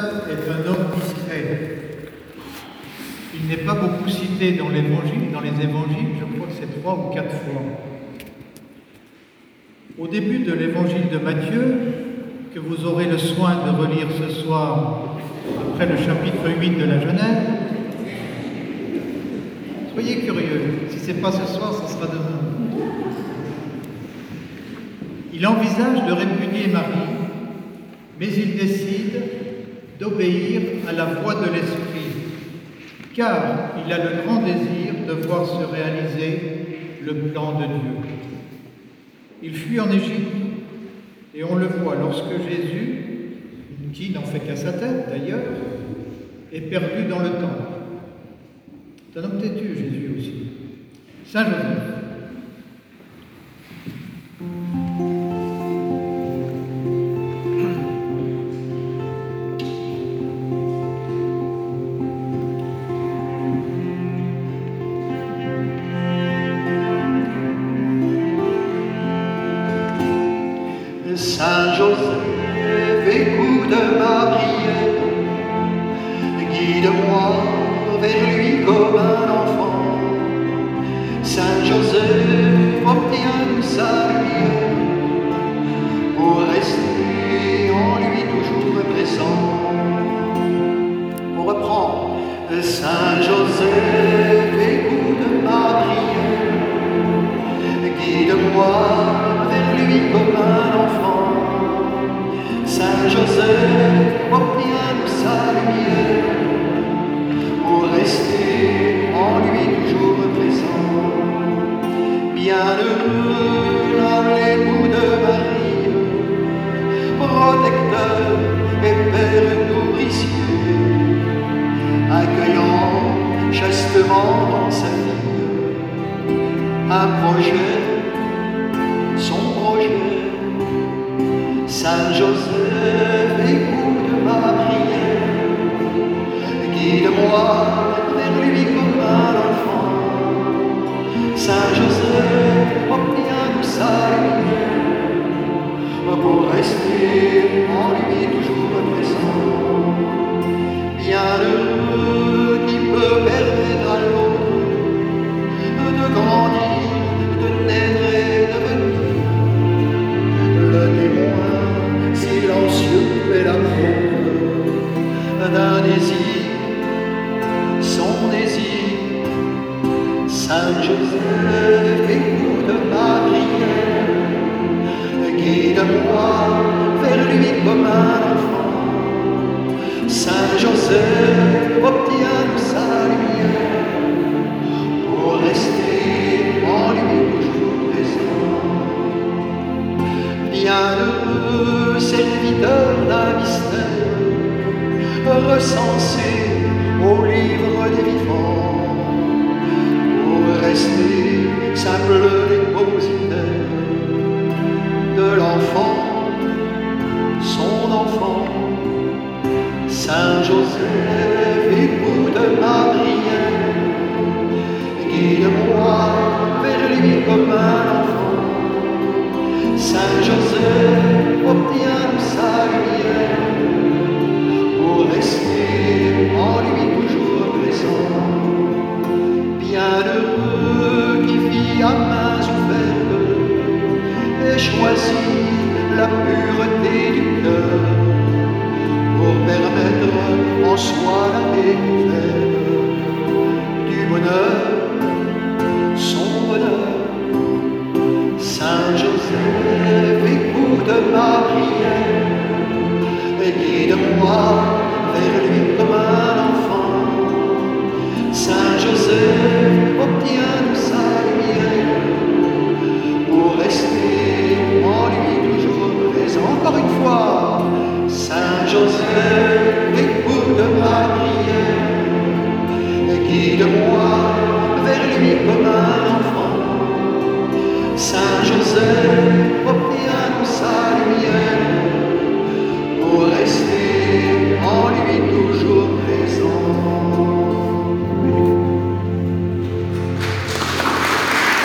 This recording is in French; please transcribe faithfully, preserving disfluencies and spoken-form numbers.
est un homme discret. Il n'est pas beaucoup cité dans l'évangile, dans les évangiles, je crois que c'est trois ou quatre fois. Au début de l'évangile de Matthieu, que vous aurez le soin de relire ce soir après le chapitre huit de la Genèse, soyez curieux, si ce n'est pas ce soir, ce sera demain. Il envisage de répudier Marie, mais il décide d'obéir à la voix de l'Esprit, car il a le grand désir de voir se réaliser le plan de Dieu. Il fuit en Égypte, et on le voit lorsque Jésus, qui n'en fait qu'à sa tête d'ailleurs, est perdu dans le temple. C'est un homme têtu, Jésus aussi. Saint Joseph. Saint Joseph, écoute ma prière, guide-moi vers lui comme un enfant. Saint Joseph, obtiens-nous sa lumière, pour rester en lui toujours présent. On reprend. Saint Joseph, écoute ma prière, guide-moi vers lui comme un enfant. Saint Joseph, obtiens-nous sa lumière, pour rester en lui toujours présent. Bienheureux l'homme l'époux de Marie, protecteur et père nourricier, accueillant chastement dans sa vie un projet, son projet. Saint Joseph, écoute ma prière, guide-moi vers lui comme un enfant. Saint Joseph, obtiens-nous sa lumière, pour rester en lui toujours présent. Bienheureux qui peut permettre à l'autre de grandir, de naître et de venir, le témoin silencieux et la faute d'un désir, son désir. Saint Joseph, écoute ma prière, guide-moi vers lui comme un enfant. Saint Joseph, obtiens-nous sa lumière, pour rester en lui toujours présent. Bienheureux serviteur d'un mystère, recensé au livre des vivants, pour rester simple dépositaire de l'enfant, son enfant. Saint Joseph, écoute ma prière, guide-moi vers lui comme un enfant. Saint Joseph, obtiens sa lumière, pour rester en lui toujours présent. Bienheureux qui vit à mains ouvertes et choisit la pureté du cœur, pour permettre en soi la découverte du bonheur, son bonheur. Saint Joseph, écoute ma prière, et guide-moi vers lui comme un enfant. Saint Joseph, obtiens-nous sa lumière, pour rester en lui toujours présent. Encore une fois, Saint Joseph,